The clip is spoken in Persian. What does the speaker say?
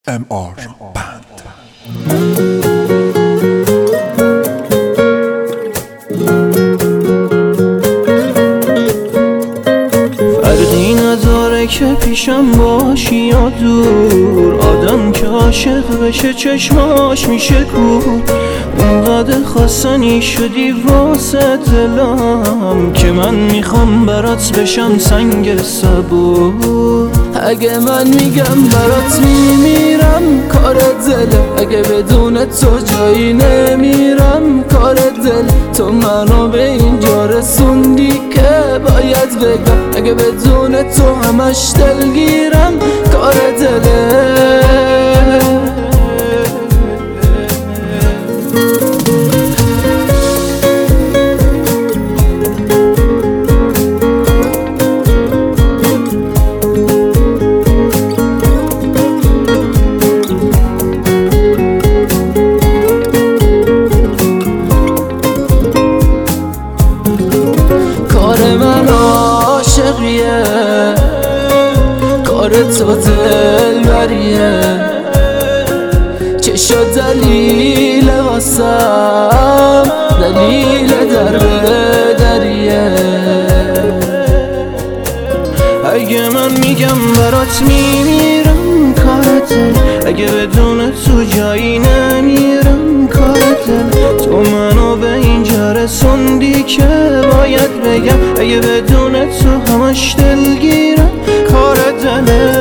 MR Band. فرقی نداره که پیشم باشی یا دور، آدم که عاشق بشه چشماش میشه کور. اونقدر خواستنی شدی واسه دلم که من میخوام برات بشم سنگ صبور. اگه من میگم برات میمیرم کار دله، اگه بدون تو جایی نمیرم کار دل. تو منو به اینجا رسوندی که باید بگم، اگه بدون تو همش دلگیرم کار دله. کار من عاشقیه، کار تو دلبریه، چه دلیل واسم دلیل در بدریه. اگه من میگم برات میمیرم کارته، اگه بدون تو جایی نمیرم کارته. تو منو به اینجا رسوندی که باید بگم، اگه بدون تو همش دلگیرم کار دله.